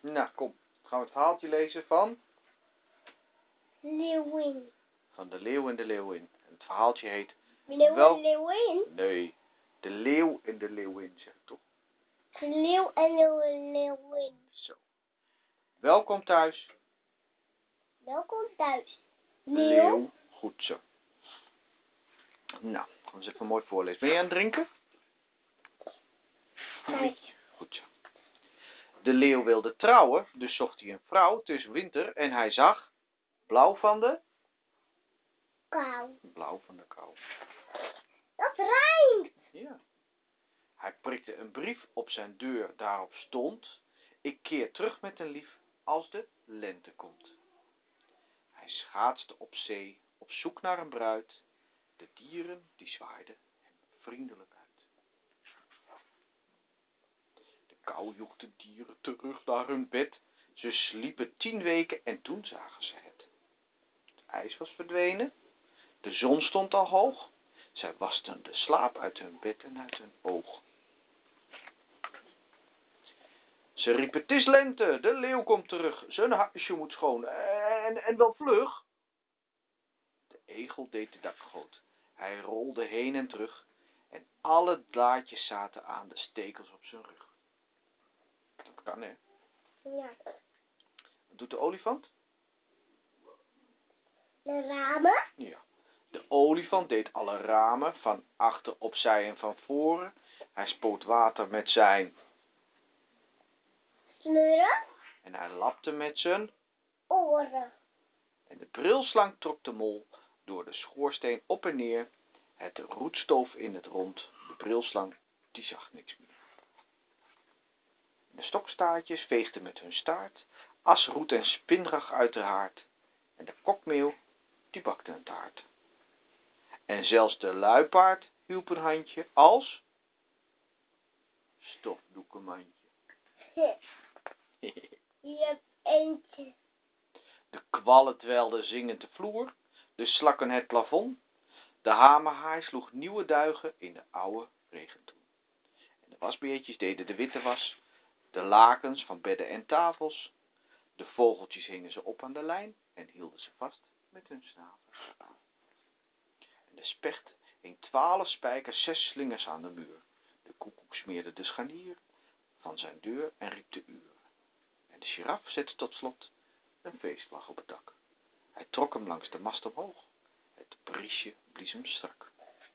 Nou, kom. Gaan we het verhaaltje lezen van? Leeuwin. Van de leeuw en de leeuwin. En het verhaaltje heet... Leeuwin? Nee, de leeuw en de leeuwin, zeg ik toch? De leeuw en de leeuwin. Zo. Welkom thuis. Welkom thuis. Leeuw. Goed zo. Nou, gaan we eens even mooi voorlezen. Ben je aan het drinken? Nee. Goed zo. De leeuw wilde trouwen, dus zocht hij een vrouw. Het is winter en hij zag blauw van de... Kou. Blauw van de kou. Dat rijmt. Ja. Hij prikte een brief op zijn deur, daarop stond: ik keer terug met een lief als de lente komt. Hij schaatste op zee, op zoek naar een bruid. De dieren, die zwaaiden hem vriendelijk uit. De kou joeg de dieren terug naar hun bed. Ze sliepen 10 weken en toen zagen ze het. Het ijs was verdwenen, de zon stond al hoog. Zij wasten de slaap uit hun bed en uit hun oog. Ze riepen: het is lente, de leeuw komt terug, zijn huisje moet schoon en wel vlug. De egel deed de dakgoot, hij rolde heen en terug en alle blaadjes zaten aan de stekels op zijn rug. Dat kan, hè? Ja. Wat doet de olifant? De ramen. Ja. De olifant deed alle ramen, van achter, opzij en van voren. Hij spoot water met zijn... Snurren. En hij lapte met zijn... Oren. En de brilslang trok de mol door de schoorsteen op en neer. Het roetstoof in het rond. De brilslang, die zag niks meer. De stokstaartjes veegden met hun staart as, roet en spinrag uit de haard. En de kokmeeuw, die bakte een taart. En zelfs de luipaard hielp een handje als stofdoekenmandje. Je hebt eentje. De kwallen dwelden zingend de vloer, de slakken het plafond. De hamerhaai sloeg nieuwe duigen in de oude regenton. En de wasbeertjes deden de witte was, de lakens van bedden en tafels. De vogeltjes hingen ze op aan de lijn en hielden ze vast met hun snavels. En de specht hing 12 spijkers, 6 slingers aan de muur. De koekoek smeerde de scharnier van zijn deur en riep de uur. En de giraf zette tot slot een feestvlag op het dak. Hij trok hem langs de mast omhoog. Het briesje blies hem strak.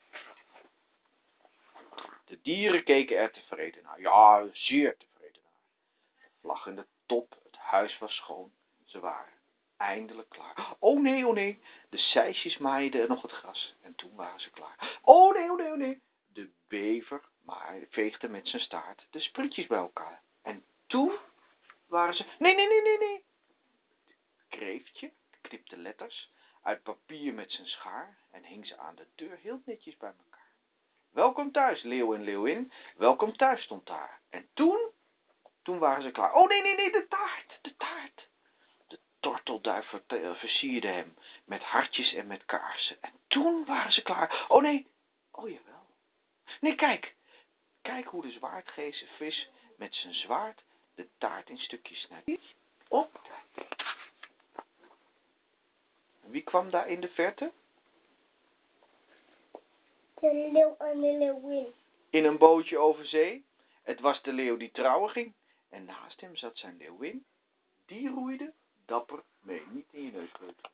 De dieren keken er tevreden naar. Ja, zeer tevreden naar. De vlag in de top, het huis was schoon. Ze waren eindelijk klaar. Oh nee, oh nee. De sijsjes maaiden nog het gras. En toen waren ze klaar. Oh nee, oh nee, oh nee. De bever veegde met zijn staart de sprietjes bij elkaar. En toen waren ze... Nee, nee, nee, nee, nee. Kreeftje knipte letters uit papier met zijn schaar en hing ze aan de deur heel netjes bij elkaar. Welkom thuis, leeuw en leeuwin. Welkom thuis stond daar. En toen waren ze klaar. Oh nee, nee, nee, de taart, de taart. De tortelduif versierde hem met hartjes en met kaarsen. En toen waren ze klaar. Oh nee, oh jawel. Nee, kijk hoe de zwaardvis met zijn zwaard de taart in stukjes snijdt. Op. Wie kwam daar in de verte? De leeuw en de leeuwin. In een bootje over zee. Het was de leeuw die trouwen ging. En naast hem zat zijn leeuwin. Die roeide dapper mee. Niet in je neus kleuter.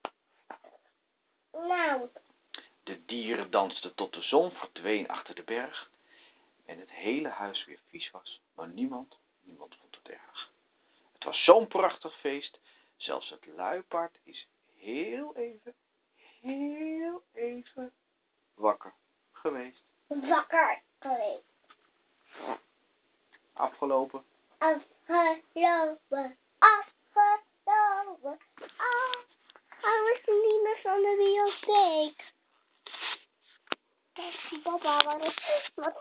Nou. De dieren dansten tot de zon verdween achter de berg. En het hele huis weer vies was. Maar niemand vond het erg. Het was zo'n prachtig feest. Zelfs het luipaard is heel even wakker geweest. Wakker geweest. Afgelopen. Afgelopen. Hij was niet meer van de bibliotheek. Papa, wat